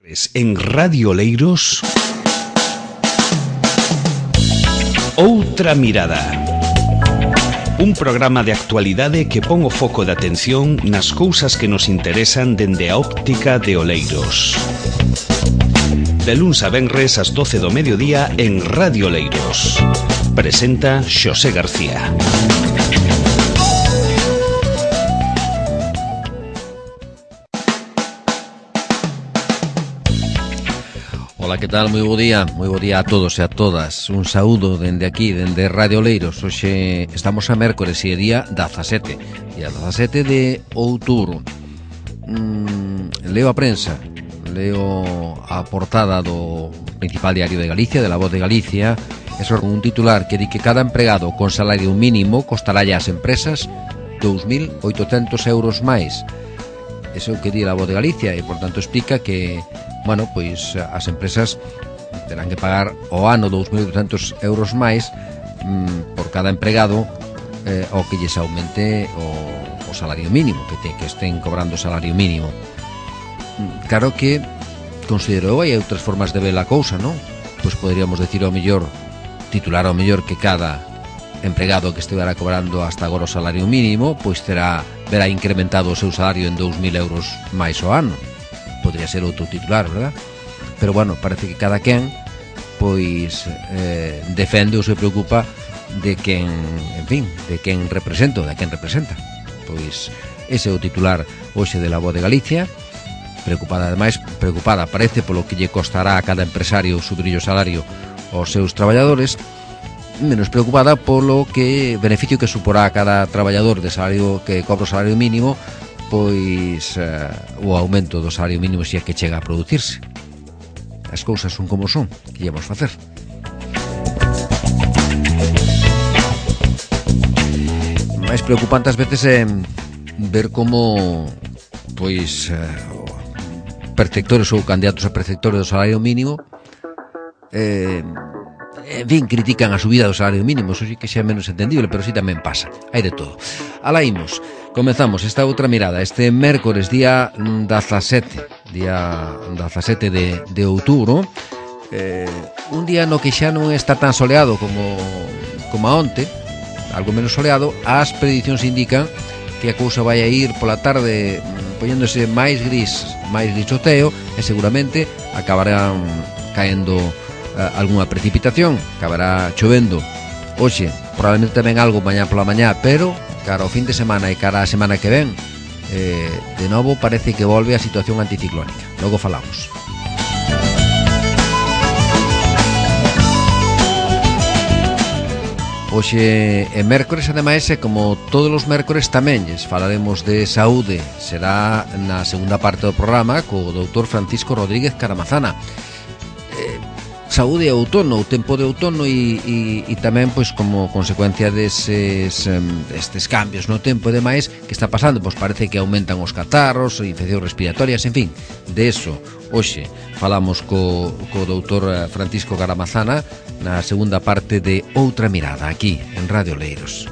En Radio Oleiros, Outra Mirada. Un programa de actualidade que pon o foco de atención nas cousas que nos interesan dende a óptica de Oleiros. De luns a venres ás 12 do mediodía en Radio Oleiros. Presenta Xosé García. Ola, que tal? Moi bo día a todos e a todas. Un saúdo dende aquí, dende Radio Oleiros. Hoxe estamos a mércores e día 17. Día 17 de outubro. Leo a prensa, leo a portada do principal diario de Galicia, de La Voz de Galicia. Eso con un titular que di que cada empregado con salario mínimo costará ás empresas 2.800 euros máis. Eso é o que di La Voz de Galicia e, por tanto, explica que, bueno, pois as empresas terán que pagar o ano 2.800 euros máis por cada empregado o que lles aumente o salario mínimo, que estén cobrando o salario mínimo. Claro que considero hai outras formas de ver a cousa, non? Pois poderíamos decir ao mellor, titular ao mellor que cada empregado que estivera cobrando hasta agora o salario mínimo pois verá incrementado o seu salario en 2.000 euros máis ao ano. Podría ser outro titular, verdad? Pero bueno, parece que cada quen pois defende ou se preocupa de quen, en fin, de quen representa ou de quen representa. Pois ese é o titular hoxe de La Voz de Galicia. Preocupada parece polo que lle costará a cada empresario subir o salario aos seus traballadores, menos preocupada polo que beneficio que suporá a cada traballador de salario que cobra o salario mínimo, pois o aumento do salario mínimo se é que chega a producirse. As cousas son como son, que íamos facer. Mais preocupante ás veces é ver como pois perceptores ou candidatos a perceptores do salario mínimo en fin, critican a subida do salario mínimo. Eso sí que xa é menos entendible, pero sí tamén pasa. Hai de todo. Alá imos. Comezamos esta outra mirada. Este mércores, día 17 de outubro, un día no que xa non está tan soleado como a onte, algo menos soleado. As predicións indican que a cousa vai a ir pola tarde poñéndose máis grisoteo e seguramente acabarán caendo algunha precipitación, acabará chovendo hoxe, probablemente tamén algo mañá pola mañá, pero cara ao fin de semana e cara a semana que ven de novo parece que volve a situación anticiclónica. Logo falamos. Hoxe é mércores, ademais, e como todos os mércores tamén lles falaremos de saúde. Será na segunda parte do programa co doutor Francisco Rodríguez Caramazana. Saúde e outono, o tempo de outono e tamén pois como consecuencia destes cambios no tempo e demais que está pasando, pois parece que aumentan os catarros, infeccións respiratorias, en fin, de eso hoxe falamos co doutor Francisco Caramazana na segunda parte de Outra Mirada aquí en Radio Oleiros.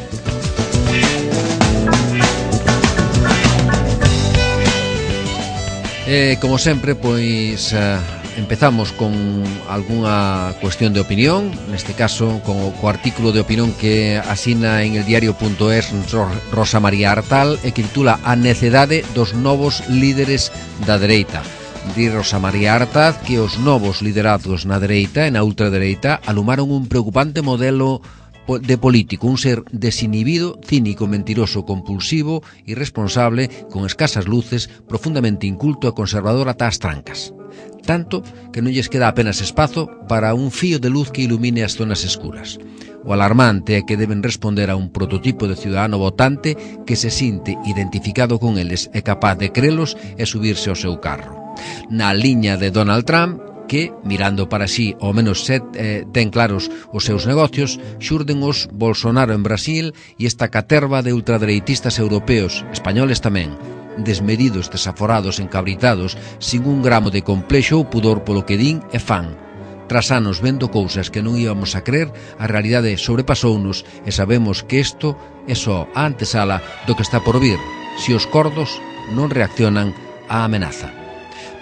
Como sempre, pois empezamos con algunha cuestión de opinión, neste caso co artículo de opinión que asina en eldiario.es Rosa María Artal e que titula A necedade dos novos líderes da dereita. Di Rosa María Artal que os novos liderados na dereita e na ultradereita alumaron un preocupante modelo de político, un ser desinhibido, cínico, mentiroso, compulsivo, irresponsable, con escasas luces, profundamente inculto e conservador ata as trancas. Tanto que non lles queda apenas espazo para un fío de luz que ilumine as zonas escuras. O alarmante é que deben responder a un prototipo de ciudadano votante que se sinte identificado con eles e capaz de crelos e subirse ao seu carro. Na liña de Donald Trump, que, mirando para si, ao menos ten claros os seus negocios, xurden os Bolsonaro en Brasil e esta caterva de ultradereitistas europeos, españoles tamén, desmedidos, desaforados, encabritados, sin un gramo de complexo ou pudor polo que din e fan. Tras anos vendo cousas que non íbamos a crer, a realidade sobrepasounos e sabemos que isto é só a antesala do que está por vir, se os cordos non reaccionan á amenaza.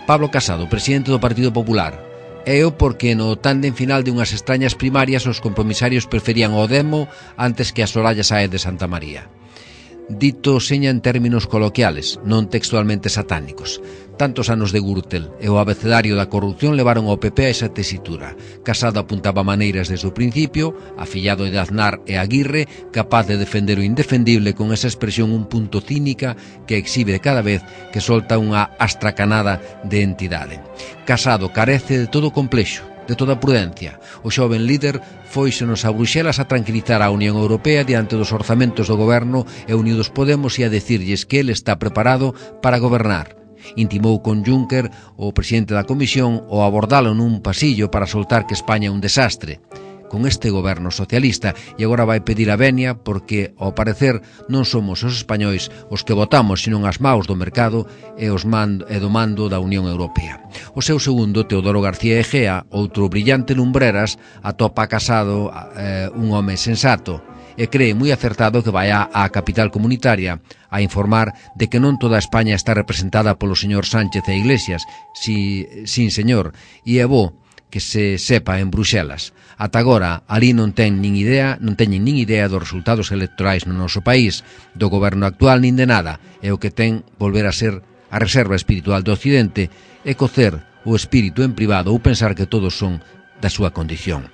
Pablo Casado, presidente do Partido Popular. É o porque no tándem final de unhas extrañas primarias os compromisarios preferían o demo antes que a Soraya Sáez de Santa María. Dito seña en términos coloquiales, non textualmente satánicos. Tantos anos de Gürtel e o abecedario da corrupción levaron ao PP a esa tesitura. Casado apuntaba maneiras desde o principio, afillado de Aznar e Aguirre, capaz de defender o indefendible con esa expresión un punto cínica que exhibe cada vez que solta unha astracanada de entidade. Casado carece de todo complexo, de toda prudencia. O xoven líder fóisenos a Bruxelas a tranquilizar a Unión Europea diante dos orzamentos do goberno e Unidos Podemos e a decirlles que ele está preparado para gobernar. Intimou con Juncker, o presidente da Comisión, o abordalo nun pasillo para soltar que España é un desastre con este goberno socialista, e agora vai pedir a venia porque, ao parecer, non somos os españois os que votamos, senón as maus do mercado e do mando da Unión Europea. O seu segundo, Teodoro García Egea, outro brillante lumbreras, atopa Casado un home sensato e cree moi acertado que vai á capital comunitaria a informar de que non toda España está representada polo señor Sánchez e Iglesias, sin señor, e é bo que se sepa en Bruxelas. Ata agora, ali non teñen nin idea dos resultados electorais no noso país, do goberno actual nin de nada, e o que ten volver a ser a reserva espiritual do Occidente é cocer o espírito en privado ou pensar que todos son da súa condición.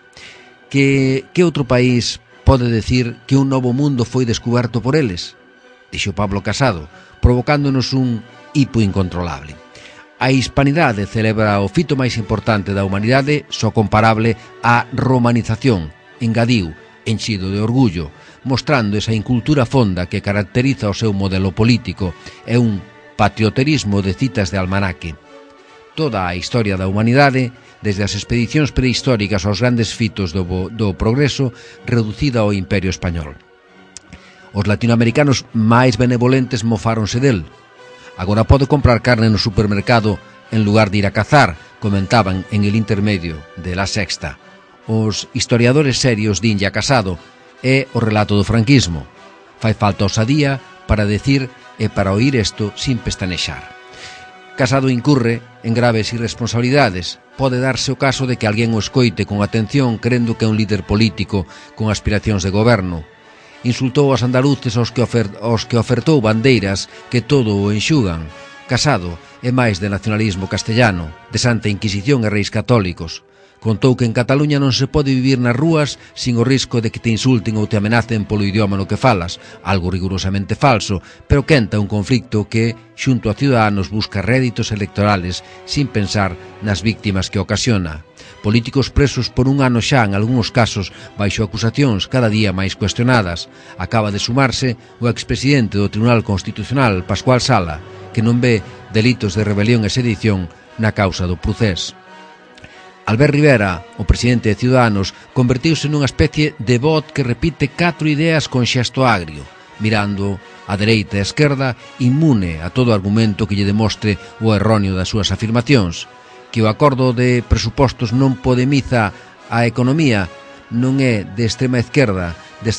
Que outro país pode decir que un novo mundo foi descuberto por eles? Dixo Pablo Casado, provocándonos un hipo incontrolable. A hispanidade celebra o fito máis importante da humanidade, só comparable á romanización, engadiu, enchido de orgullo, mostrando esa incultura fonda que caracteriza o seu modelo político e un patrioterismo de citas de almanaque. Toda a historia da humanidade, desde as expedicións prehistóricas aos grandes fitos do progreso, reducida ao Imperio Español. Os latinoamericanos máis benevolentes mofáronse del. Agora pode comprar carne no supermercado en lugar de ir a cazar, comentaban en El Intermedio de La Sexta. Os historiadores serios dinlle a Casado é o relato do franquismo. Fai falta osadía para decir e para oír isto sin pestanexar. Casado incurre en graves irresponsabilidades. Pode darse o caso de que alguén o escoite con atención crendo que é un líder político con aspiracións de goberno. Insultou aos andaluces aos que ofertou bandeiras que todo o enxugan. Casado é máis de nacionalismo castellano, de Santa Inquisición e reis católicos. Contou que en Cataluña non se pode vivir nas rúas sin o risco de que te insulten ou te amenacen polo idioma no que falas, algo rigurosamente falso, pero quenta un conflicto que, xunto a Ciudadanos, busca réditos electorales sin pensar nas víctimas que ocasiona. Políticos presos por un ano xa, en algúns casos, baixo acusacións cada día máis cuestionadas. Acaba de sumarse o expresidente do Tribunal Constitucional, Pascual Sala, que non ve delitos de rebelión e sedición na causa do Procés. Albert Rivera, o presidente de Ciudadanos, convertiuse nunha especie de bot que repite 4 ideas con xesto agrio, mirando a dereita e a esquerda, inmune a todo argumento que lle demostre o erróneo das súas afirmacións. Que o acordo de presupostos non podemiza a economía, non é de extrema esquerda,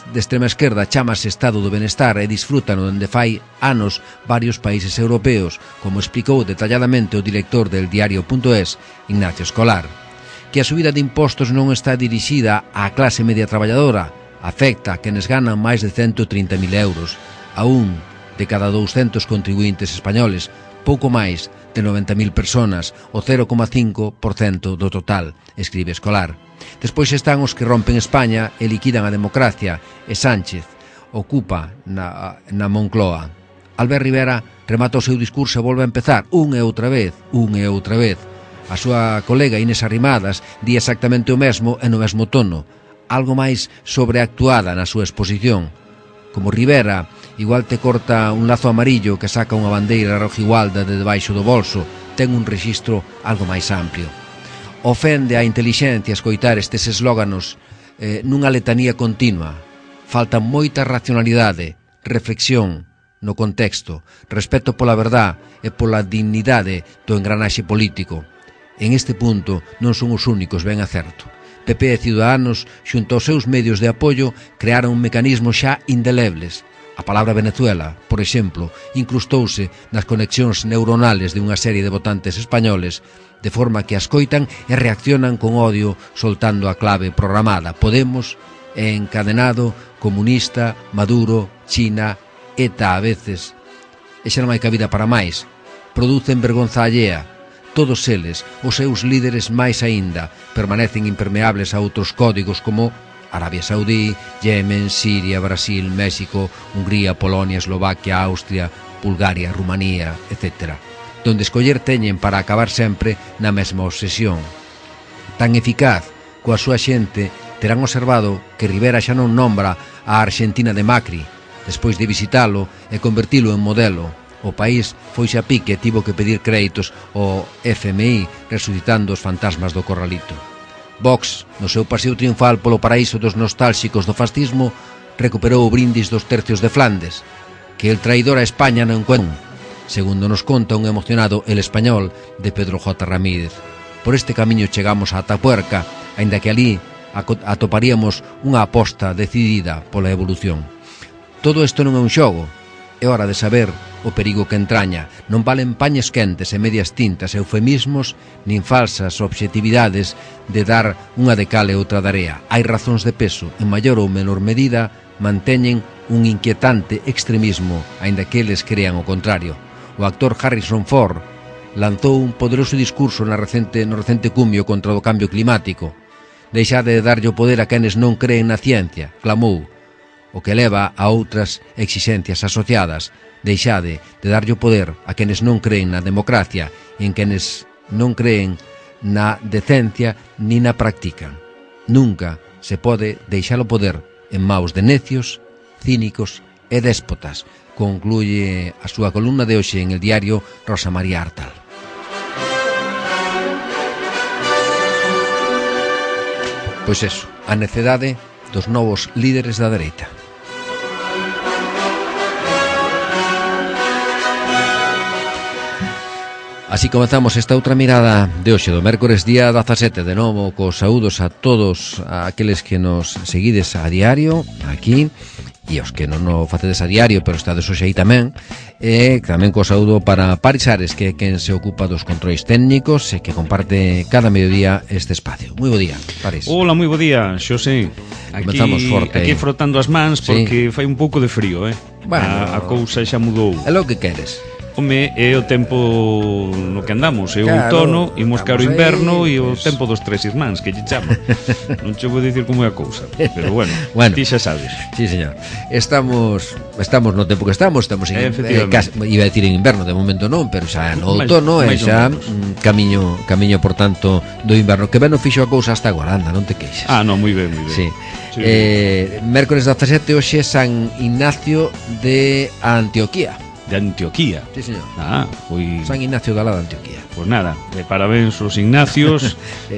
chámase Estado do Benestar e disfrútano dende fai anos varios países europeos, como explicou detalladamente o director del diario.es, Ignacio Escolar. Que a subida de impostos non está dirixida á clase media traballadora, afecta a quenes ganan máis de 130.000 euros, a un de cada 200 contribuintes españoles, pouco máis de 90.000 personas, o 0,5% do total, escribe Escolar. Despois están os que rompen España e liquidan a democracia, e Sánchez ocupa na Moncloa. Albert Rivera remata o seu discurso e volve a empezar unha e outra vez. A súa colega Inés Arrimadas di exactamente o mesmo e no mesmo tono, algo máis sobreactuada na súa exposición. Como Rivera, igual te corta un lazo amarillo que saca unha bandeira rojigualda de debaixo do bolso, ten un rexistro algo máis amplio. Ofende a inteligencia escoitar estes eslóganos nunha letanía continua. Falta moita racionalidade, reflexión no contexto, respeto pola verdad e pola dignidade do engranaxe político. En este punto non son os únicos, ben a certo. PP e Ciudadanos, xunto aos seus medios de apoio, crearon un mecanismo xa indelebles. A palabra Venezuela, por exemplo, incrustouse nas conexións neuronales de unha serie de votantes españoles, de forma que as coitan e reaccionan con odio soltando a clave programada: Podemos, encadenado, comunista, Maduro, China, ETA a veces. E xa non hai cabida para máis. Producen vergonza allea. Todos eles, os seus líderes máis aínda, permanecen impermeables a outros códigos como Arabia Saudí, Yemen, Siria, Brasil, México, Hungría, Polonia, Eslovaquia, Austria, Bulgaria, Rumanía, etc. Donde escoller teñen para acabar sempre na mesma obsesión. Tan eficaz coa súa xente, terán observado que Rivera xa non nombra a Argentina de Macri, despois de visitalo e convertilo en modelo. O país foise a pique e tivo que pedir créditos ao FMI, resucitando os fantasmas do corralito. Vox, no seu paseo triunfal polo paraíso dos nostálxicos do fascismo, recuperou o brindis dos tercios de Flandes, que el traidor a España non encuentra, segundo nos conta un emocionado El Español de Pedro J. Ramírez. Por este camiño chegamos a Atapuerca, aínda que ali atoparíamos unha aposta decidida pola evolución. Todo isto non é un xogo, é hora de saber o perigo que entraña. Non valen pañes quentes e medias tintas, eufemismos, nin falsas obxectividades de dar unha de cal e outra de area. Hai razóns de peso, en maior ou menor medida, manteñen un inquietante extremismo, aínda que eles crean o contrario. O actor Harrison Ford lanzou un poderoso discurso no recente cumio contra o cambio climático. Deixade de darlle o poder a quenes non creen na ciencia, clamou, o que leva a outras exixencias asociadas. Deixade de darlle o poder a quenes non creen na democracia e en quenes non creen na decencia ni na practican. Nunca se pode deixar o poder en maus de necios, cínicos e déspotas, concluye a súa columna de hoxe en el diario Rosa María Artal. Pois eso, a necedade dos novos líderes da dereita. Así comezamos esta outra mirada de hoxe do mércores día 17, de novo cos saúdos a todos aqueles que nos seguides a diario aquí e os que non o facedes a diario pero estades hoxe aí tamén, e tamén co saúdo para Paris Ares, que é quen se ocupa dos controis técnicos e que comparte cada mediodía este espacio. Moi bo día, Paris. Hola, moi bo día, Xosé. Comezamos forte. Aquí frotando as mans porque fai un pouco de frío, Bueno, a cousa xa mudou. É lo que queres. Home, é o tempo no que andamos, é o outono, imos caro inverno e o tempo dos tres irmáns, que lle chama. Non che vou dicir como é a cousa, pero bueno, ti xa sabes. Sí, señor. Estamos no tempo que estamos en iba a decir en inverno, de momento non, pero xa no outono e xa camiño por tanto do inverno, que ben non fixo a cousa hasta agora, anda, non te queixas. Ah, non, moi ben, moi ben. Sí. Mércores 17 hoxe San Ignacio de Antioquía. De Antioquía. Sí, señor. Pois San Ignacio da Antioquía. Pois nada, parabéns aos Ignacios.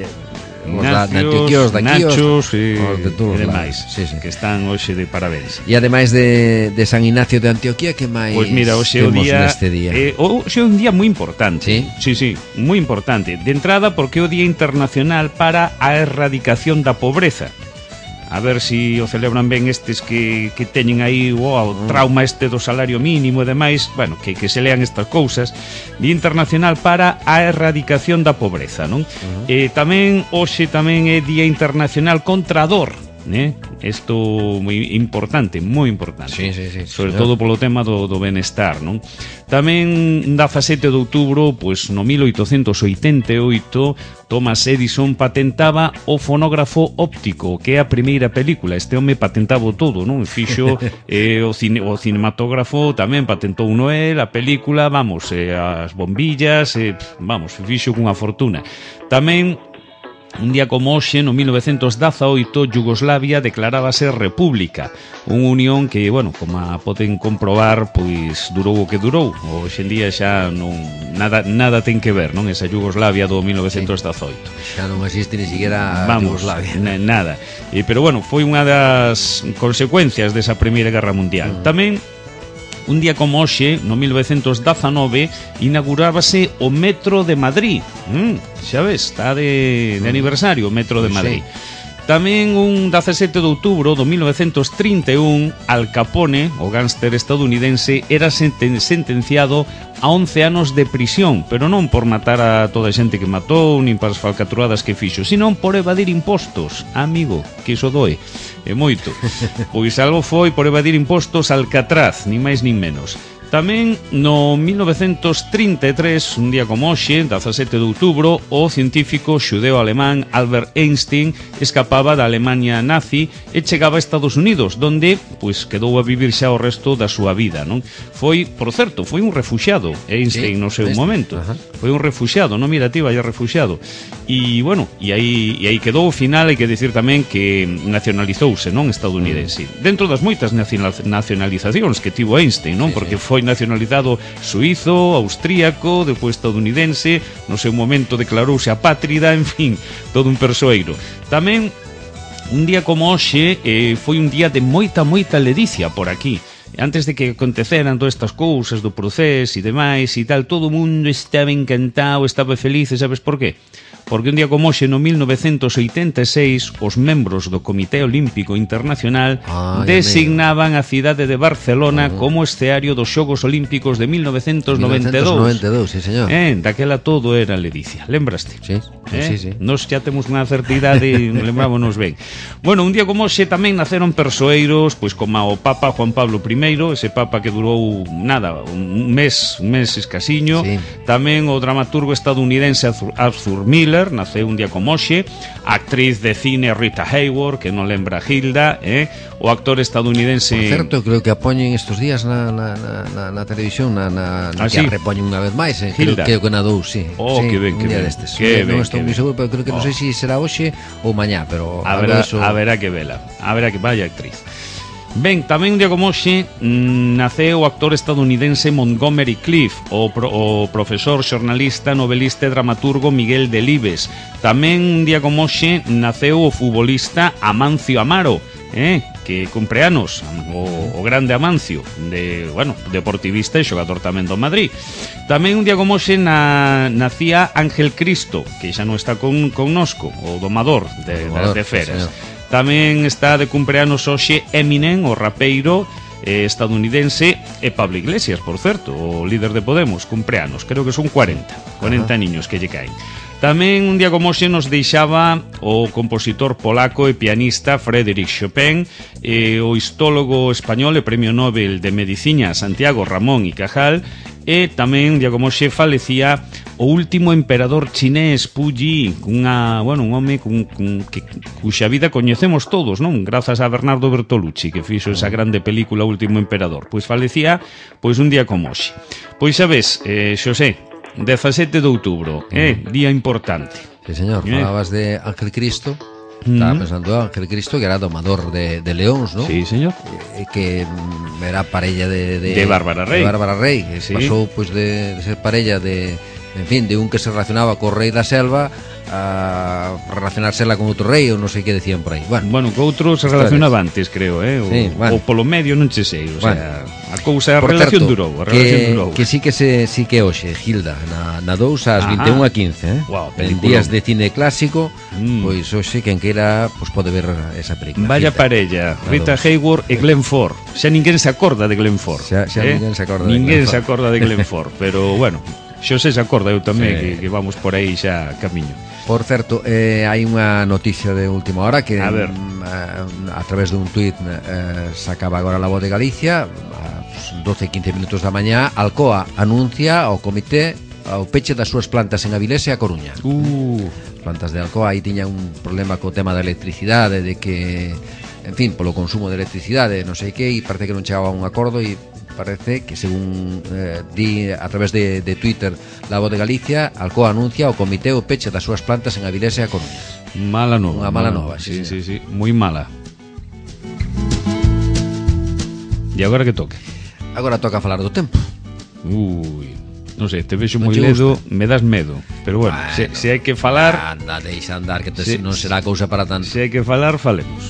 Ignacios, Nachos e demais, que están hoxe de parabéns. E ademais de San Ignacio de Antioquía, que máis? Pois mira, hoxe é o día, hoxe é un día moi importante. Sí, moi importante. De entrada porque é o Día Internacional para a Erradicación da Pobreza. A ver si o celebran ben estes que teñen aí o trauma este do salario mínimo e demais, bueno, que se lean estas cousas. Día Internacional para a Erradicación da Pobreza, non? Tamén hoxe tamén é Día Internacional contra a dor, isto moi importante, moi importante. Sí, sobre todo polo tema do benestar, non? Tamén 17 de outubro, pois no 1888, Thomas Edison patentaba o fonógrafo óptico, que é a primeira película. Este home patentaba todo, non? Fixo o cinematógrafo, tamén patentou uno el, a película, vamos, as bombillas, vamos, fixo cunha fortuna. Tamén un día como hoxe, no 1918, Yugoslavia declarábase república, unha unión que, bueno, como poden comprobar, pois durou o que durou. Hoxe en día xa non nada ten que ver, non? Esa Yugoslavia do 1918. Xa non existe ni siquiera Yugoslavia. Nada. Pero bueno, foi unha das consecuencias desa Primeira Guerra Mundial. Tamén un día como hoxe, no 1919, inaugurábase o Metro de Madrid. Xa ves, está de aniversario o Metro de Madrid. Tamén un 17 de outubro do 1931, Al Capone, o gánster estadounidense, era sentenciado a 11 anos de prisión, pero non por matar a toda a xente que matou, nin para as falcatruadas que fixo, senón por evadir impostos. Amigo, que iso doe, é moito. Pois algo foi por evadir impostos Alcatraz, nin máis nin menos. Tamén no 1933, un día como hoxe, 17 de outubro, o científico xudeo-alemán Albert Einstein escapaba da Alemania nazi e chegaba a Estados Unidos, donde pois quedou a vivir xa o resto da súa vida, non? Foi, por certo, foi un refuxiado Einstein no seu momento. Foi un refuxiado, non, mira, tío, vaya refuxiado. E, bueno, e aí quedou ao final, hai que dicir tamén que nacionalizouse, non, estadounidense. Dentro das moitas nacionalizacións que tivo Einstein, non? Porque foi nacionalizado suizo, austríaco, depois estadounidense, no seu momento declarouse apátrida, en fin, todo un persoeiro. Tamén, un día como hoxe, foi un día de moita ledicia por aquí. Antes de que aconteceran todas estas cousas do Procés e demais e tal, todo o mundo estaba encantado, estaba feliz, e sabes por qué? Porque un día como hoxe, no 1986, os membros do Comité Olímpico Internacional designaban a cidade de Barcelona como escenario dos Xogos Olímpicos de 1992. 1992, sí, señor. Daquela todo era ledicia, lembraste? Sí, sí. Nos xa temos unha certidade e lembrámonos ben. Bueno, un día como hoxe tamén naceron persoeiros, pois como o Papa Juan Pablo I, ese Papa que durou nada, un mes escasiño. Sí. Tamén o dramaturgo estadounidense Arthur Miller naceu un día como hoxe, a actriz de cine Rita Hayworth, que non lembra Hilda, o actor estadounidense... Por certo, creo que apoñen estos días na televisión, que a repoñen unha vez máis, Hilda. Creo que na dous, sí. Que ben, que ben. Non estou moi seguro, pero creo que non sei se será hoxe ou mañá, pero... Haberá que vela, haberá que vaya actriz. Ben, tamén un día como hoxe naceu o actor estadounidense Montgomery Clift, o profesor, xornalista, novelista e dramaturgo Miguel Delibes. Tamén un día como hoxe naceu o futbolista Amancio Amaro, que cumpre anos, o grande Amancio, deportivista e xogador tamén do Madrid. Tamén un día como hoxe nacía Ángel Cristo, que xa non está connosco, o domador de feras. Sí, tamén está de cumpleanos hoxe Eminem, o rapeiro estadounidense, e Pablo Iglesias, por certo, o líder de Podemos, cumpleanos, creo que son 40 niños que lle caen. Tamén un día como hoxe nos deixaba o compositor polaco e pianista Frédéric Chopin, o histólogo español e premio Nobel de Medicina Santiago Ramón y Cajal, e tamén un día como hoxe falecía o último emperador chinés, Pu Yi, un home cuxa vida coñecemos todos, non? Grazas a Bernardo Bertolucci, que fixo esa grande película Último Emperador. Pois falecía un día como hoxe. Pois sabes, Xosé, 17 de outubro, día importante. Sí, señor, falabas de Ángel Cristo. Estaba pensando Ángel Cristo, que era domador de leóns, ¿no? Sí, señor. Que era parella de Bárbara Rey. De Bárbara Rey, sí. Pasou pues, de ser parella de un que se relacionaba co rei da selva a relacionársela con outro rei ou non sei que decían por aí. Bueno, co outro se relacionaba antes, creo, ou polo medio, non che sei, o sea, a cousa, a relación durou, que sí que hoxe Hilda na 2 ás 21:15, Wow, en días de cine clásico, pois hoxe quen queira pois pode ver esa película. Vaya Hilda. Parella, Rita Hayworth e Glenn Ford. Xa ninguén se acorda de Glenn Ford. Xa ninguén se acorda. Ninguén se acorda de Glenn Ford, pero bueno, Xosé se acorda, eu tamén, que vamos por aí xa camiño. Por certo, hai unha noticia de última hora que a través dun tuit sacaba agora La Voz de Galicia, a 12:15 minutos da mañá. Alcoa anuncia ao comité o peche das súas plantas en Avilés e a Coruña. Plantas de Alcoa aí tiña un problema co tema da electricidade, de que, en fin, polo consumo de electricidade, non sei que, e parece que non chegaba a un acordo, e parece que, según di a través de Twitter La Voz de Galicia, Alcoa anuncia o comité o peche das súas plantas en Avilés e a Coruña. Mala nova. Unha mala nova, sí, moi mala. E agora que toque? Agora toca falar do tempo. Non sei, te vexo moi ledo, me das medo. Pero bueno, se hai que falar... Anda, deixa andar, que non será cousa para tanto. Se hai que falar, falemos.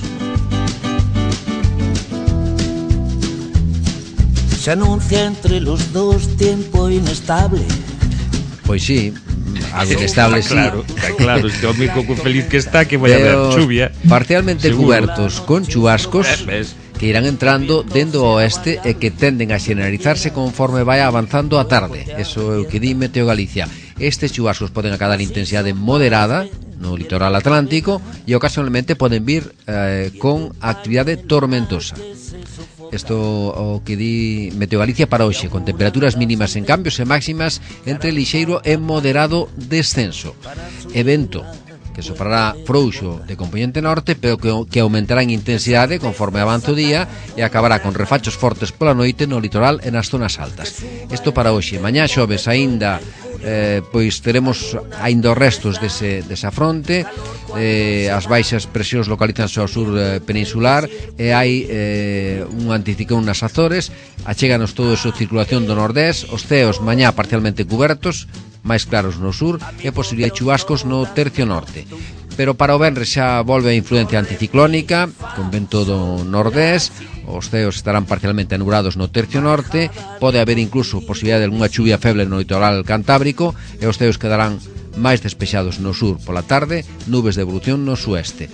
Se anuncia entre los dos tiempo inestable. Pois sí, algo inestable, sí. Está claro, este home co feliz que está, que vai haber chuvia. Parcialmente seguro. Cubertos con chubascos que irán entrando dentro do oeste e que tenden a xeneralizarse conforme vai avanzando a tarde. Eso é o que di Meteo Galicia. Estes chubascos poden acadar intensidade moderada no litoral atlántico e ocasionalmente poden vir con actividade tormentosa. Isto o que di Meteo Galicia para hoxe, con temperaturas mínimas en cambios e máximas entre lixeiro e moderado descenso. Evento que soprará frouxo de componente norte, pero que aumentará en intensidade conforme avance o día e acabará con refachos fortes pola noite no litoral e nas zonas altas. Isto para hoxe. Mañá xoves aínda pois teremos aínda os restos desa fronte. As baixas presións localizanse ao sur peninsular e hai un anticiclón nas Azores. Achéganos todo eso circulación do nordés. Os ceos mañá parcialmente cubertos, máis claros no sur e posibilidade de chubascos no tercio norte. Pero para o venres xa volve a influencia anticiclónica con vento do nordés. Os ceos estarán parcialmente anublados no tercio norte. Pode haber incluso posibilidade de alguna chuvia feble no litoral cantábrico e os ceos quedarán máis despexados no sur pola tarde, nubes de evolución no sueste.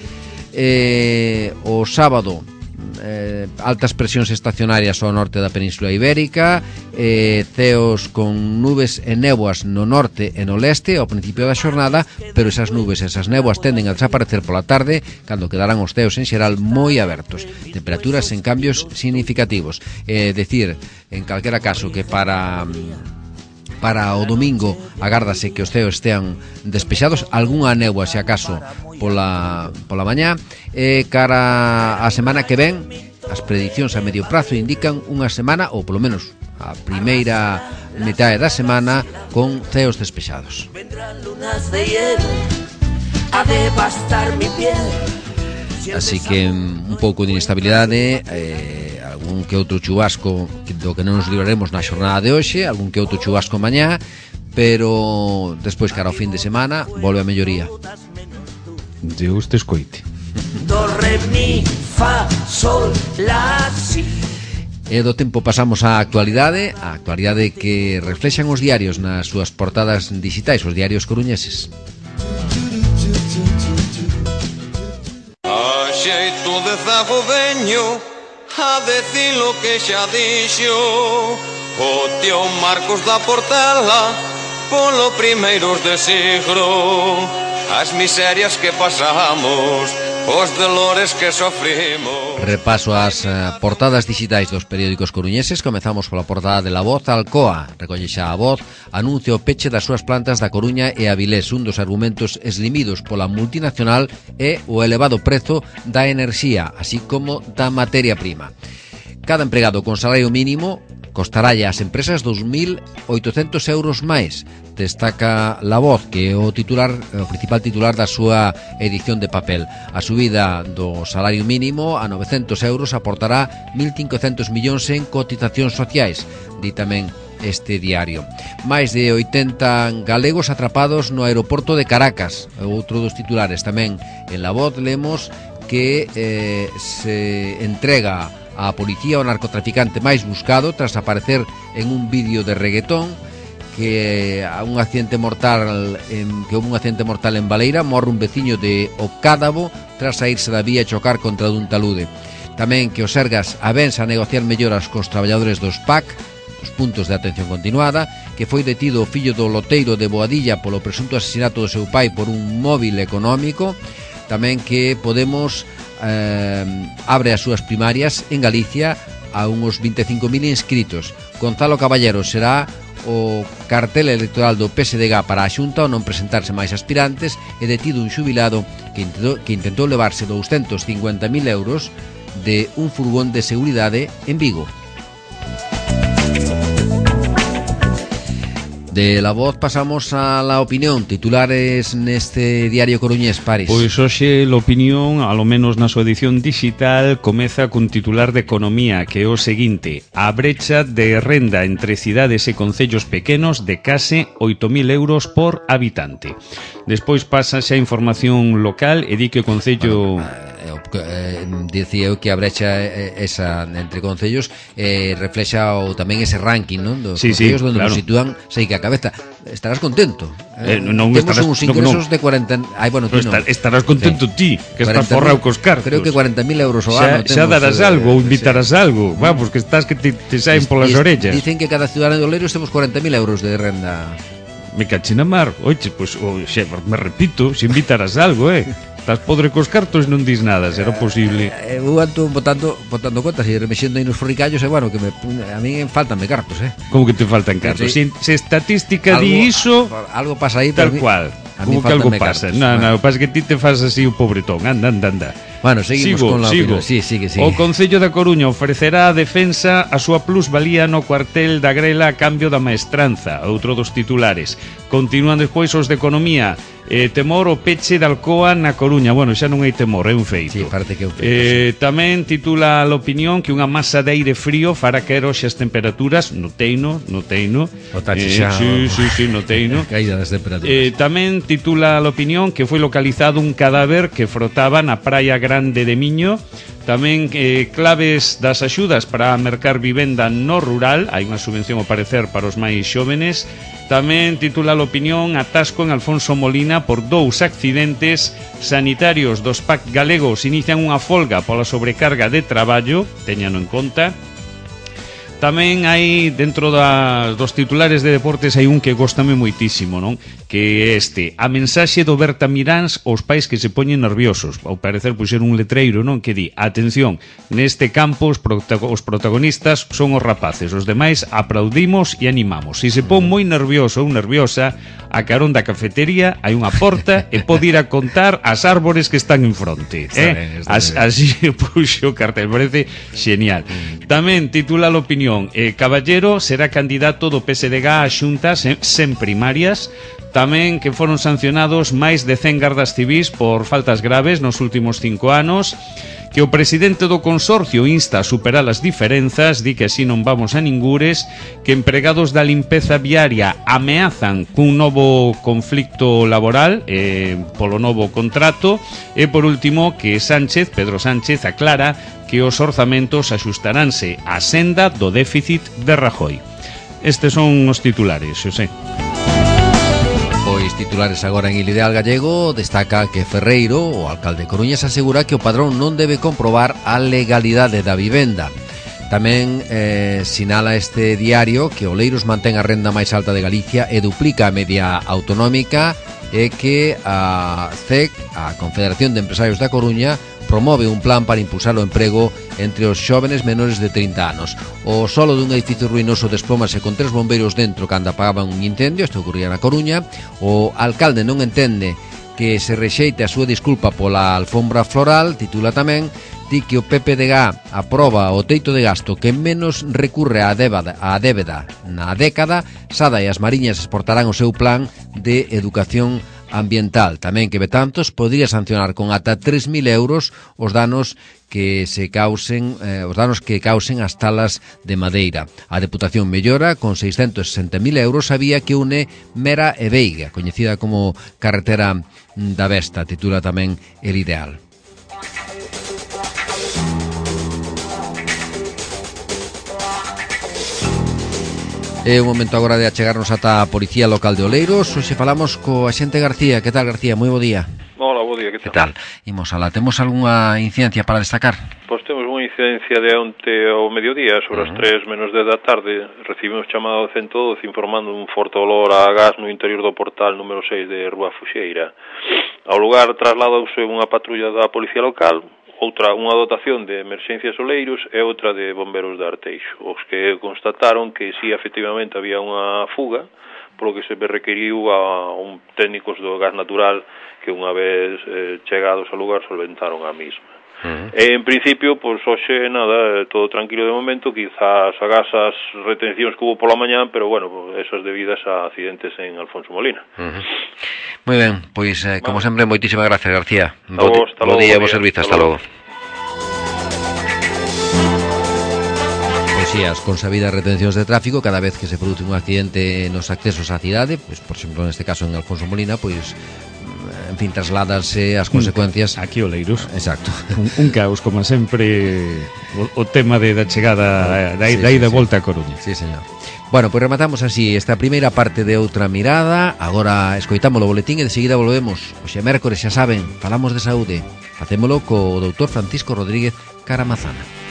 O sábado altas presións estacionarias ao norte da Península Ibérica, ceos con nubes e néboas no norte e no leste ao principio da xornada, pero esas nubes e esas néboas tenden a desaparecer pola tarde, cando quedarán os ceos en xeral moi abertos. Temperaturas en cambios significativos. Decir, en calquera caso, que para o domingo agárdase que os ceos estean despexados, algunha néboa se acaso pola mañá, e cara a semana que ven as predicións a medio prazo indican unha semana, ou polo menos a primeira metade da semana, con ceos despexados. Así que un pouco de inestabilidade, algún que outro chubasco do que non nos libraremos na xornada de hoxe, algún que outro chubasco mañá, pero despois cara ao fin de semana volve a melloría. Deus te escoite. Do, re, mi, fa, sol, la, si. E do tempo pasamos á actualidade que reflexan os diarios nas súas portadas digitais, os diarios coruñeses. A xeito de zago veño a decir lo que xa dixo o tío Marcos da Portela polo primeiros de siglo, as miserias que pasamos, os dolores que sofrimos. Repaso as portadas digitais dos periódicos coruñeses. Comezamos pola portada de La Voz. Alcoa recolle xa a Voz, anuncia o peche das súas plantas da Coruña e Avilés. Un dos argumentos eslimidos pola multinacional é o elevado prezo da enerxía, así como da materia prima. Cada empregado con salario mínimo costará ás empresas 2.800 euros máis. Destaca La Voz, que é o principal titular da súa edición de papel. A subida do salario mínimo a 900 euros aportará 1.500 millóns en cotizacións sociais, di tamén este diario. Máis de 80 galegos atrapados no aeroporto de Caracas, outro dos titulares. Tamén en La Voz lemos que se entrega a policía o narcotraficante máis buscado tras aparecer en un vídeo de reggaetón, que houve un accidente mortal en Baleira. Morre un veciño de Ocádabo tras saírse da vía e chocar contra dun talude. Tamén que o Sergas avanza a negociar melloras cos traballadores dos PAC, dos puntos de atención continuada, que foi detido o fillo do loteiro de Boadilla polo presunto asesinato do seu pai por un móvil económico. Tamén que Podemos abre as súas primarias en Galicia a unos 25.000 inscritos. Gonzalo Caballero será o cartel electoral do PSDG para a Xunta ao non presentarse máis aspirantes, e detido un xubilado que intentou levarse 250.000 euros de un furgón de seguridade en Vigo. De La Voz pasamos a La Opinión. Titulares neste diario coruñés, Paris. Pois hoxe La Opinión, alo menos na súa edición digital, comeza cun titular de economía, que é o seguinte: a brecha de renda entre cidades e concellos pequenos de case 8.000 euros por habitante. Despois pasa xa a información local e di que o concello... dicía eu que a brecha esa entre concellos reflexa tamén ese ranking, non? Dos concellos onde nos sitúan sei que a cabeza. Estarás contento. Temos uns ingresos de 40... Estarás contento ti, que estás forrado cos cartos. Creo que 40.000 euros ao ano. Xa darás algo ou invitarás algo. Vamos, que estás que te saen polas orellas. Dicen que cada cidadano de Oleiros temos 40.000 euros de renda. Me cachina mar. Oye, pues, me repito, se invitarás algo, Estás podre cos cartos e non dis nada, será posible. Eu ando botando contas e remexendo aí nos forricallos, bueno, que a mí faltanme cartos, Como que te faltan cartos? Se estatística di iso, algo pasa aí, tal cual. Como que algo pasa. Non, pasa que ti te faz así o pobretón. Anda. Bueno, seguimos con la opinión. Sí, sigue. O Concello da Coruña ofrecerá a defensa a súa plusvalía no cuartel da Grela a cambio da maestranza, outro dos titulares. Continúan despois os de Economía. Temor o peche da Alcoa na Coruña. Bueno, xa non hai temor, é un feito. Sí, parece que é un feito. Tamén titula a opinión que unha masa de aire frío fará caer hoxe as temperaturas no Teino. O taxe xa. Sí, no Teino. Caída das temperaturas. Tamén titula a opinión que foi localizado un cadáver que frotaba na praia Grande de Miño. Tamén claves das axudas para mercar vivenda no rural. Hai unha subvención ao parecer para os máis xóvenes. Tamén titula a opinión atasco en Alfonso Molina por 2 accidentes sanitarios dos PAC galegos inician unha folga pola sobrecarga de traballo, teñano en conta. Tamén hai, dentro dos titulares de deportes, hai un que gostame moitísimo, non? Que é a mensaxe do Berta Miráns aos pais que se poñen nerviosos. Ao parecer puxeron un letreiro, non? Que di, atención, neste campo os protagonistas son os rapaces, os demais aplaudimos e animamos. Se se pon moi nervioso ou nerviosa, a carón da cafetería hai unha porta e pode ir a contar as árbores que están en fronte. Así puxo o cartel, parece genial. Tamén titula a opinión Caballero será candidato do PSDG a xuntas sen primarias. Tamén que foron sancionados máis de 100 gardas civís por faltas graves nos últimos 5 anos. Que o presidente do consorcio insta a superar as diferenzas, di que así non vamos a ningures, que empregados da limpeza viaria ameazan cun novo conflicto laboral polo novo contrato, e por último que Pedro Sánchez aclara que os orzamentos axustaranse á senda do déficit de Rajoy. Estes son os titulares, Xosé. Pois titulares agora en Il Ideal Gallego destaca que Ferreiro, o alcalde de Coruñas, asegura que o padrón non debe comprobar a legalidade da vivenda. Tamén sinala este diario que Oleiros mantén a renda máis alta de Galicia e duplica a media autonómica e que a CEC, a Confederación de Empresarios da Coruña, promove un plan para impulsar o emprego entre os xóvenes menores de 30 anos. O solo dun edificio ruinoso desplómase con 3 bombeiros dentro cando apagaban un incendio, isto ocurría na Coruña. O alcalde non entende que se rexeite a súa disculpa pola alfombra floral, titula tamén, di que o PPDG aproba o teito de gasto que menos recurre á débeda na década. Sada e as Mariñas exportarán o seu plan de educación ambiental. Tamén que Betanzos podría sancionar con ata 3.000 euros os danos que causen as talas de madeira. A Deputación mellora con 660.000 euros a vía que une Mera e Veiga, coñecida como carretera da Vesta, titula tamén El Ideal. É o momento agora de achegarnos ata a Policía Local de Oleiros. Hoxe falamos co axente García. Que tal, García? Moi bo día. Hola, bo día, que tal? Imos alá. Temos algunha incidencia para destacar? Pois temos unha incidencia de onte ao mediodía, sobre as 3 menos 10 da tarde. Recibimos chamada ao 112 informando un forte olor a gas no interior do portal número 6 de Rúa Fuxeira. Ao lugar trasladouse unha patrulla da Policía Local, outra unha dotación de emerxencias Oleiros e outra de bomberos de Arteixo, os que constataron que si efectivamente había unha fuga, polo que se requiriu a un técnicos do gas natural que unha vez chegados ao lugar solventaron a mesma. En principio, pois hoxe nada, todo tranquilo de momento, quizás agás as retencións que hubo pola mañán, pero bueno, esas debidas a accidentes en Alfonso Molina. Moi ben, pois como sempre, moitísimas gracias, García. Bo Hasta día, bo servizo, hasta logo. Si as consabidas retencións de tráfico cada vez que se produce un accidente nos accesos á cidade, pois, por exemplo, neste caso en Alfonso Molina, pois, en fin, trasladarse as consecuencias aquí Oleiros. Exacto. Un caos, como sempre, o tema da chegada da ida e volta a Coruña. Sí, señor. Bueno, pois rematamos así esta primeira parte de Outra Mirada. Agora escoitamos o boletín e de seguida volvemos. Hoxe mércores, xa saben, falamos de saúde. Facémolo co doutor Francisco Rodríguez Caramazana.